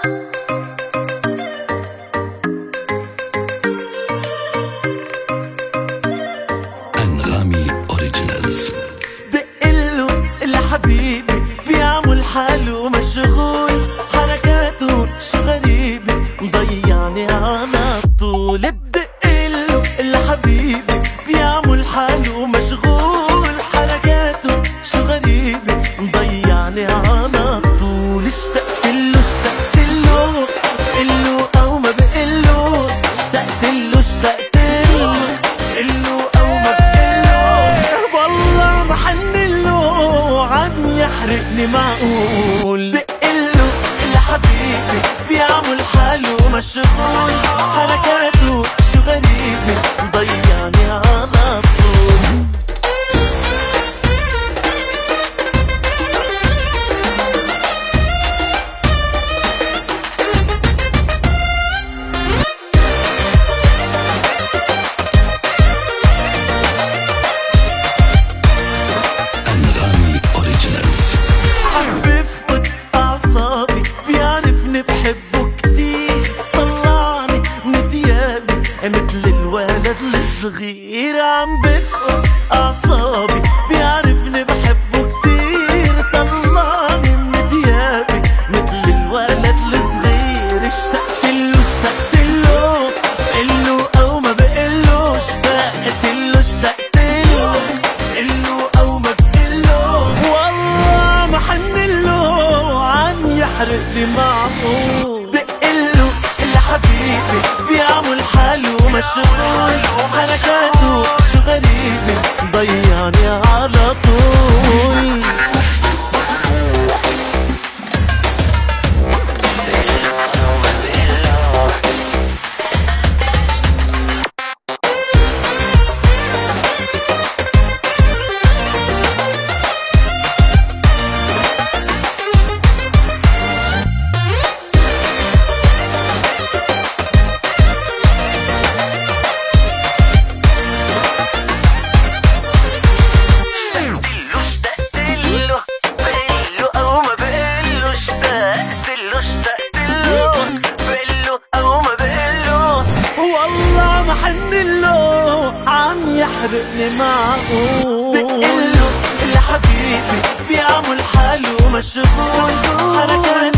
أنغامي أوريجينالز. دقله اللي حبيبي بيعمل حاله مشغول، حركاته شو غريبة مضيعني على طول. بدقله اللي حبيبي بيعمل حاله مشغول، حركاته شو غريبة مضيعني على طول. اشتقتله اشتقتله بقله أو ما بقله، اشتقتله اشتقتله بقله أو ما بقله، والله محنله عم يحرقني معقول. دقله اللي حبيبي بيعمل حاله مشغول، حركاته شو غريبة مضيعني على طول. أنغامي أوريجينالز. عم بفقد أعصابي بيعرفني بحبه كتير، طلعني من تيابي مثل الولد الصغير. عم بفقد أعصابي بيعرفني بحبه كتير، طلعني من تيابي مثل الولد الصغير. اشتقتله اشتقتله بقله أو ما بقله، اشتقتله اشتقتله بقله أو ما بقله، والله محنله عم يحرقني معقول. دقله اللي حبيبي بيعمل حاله مشغول، حركاته شو غريبة مضيعني على طول. والله محنله عم يحرقني معقول. دقله اللي حبيبي بيعمل حاله مشغول، حركات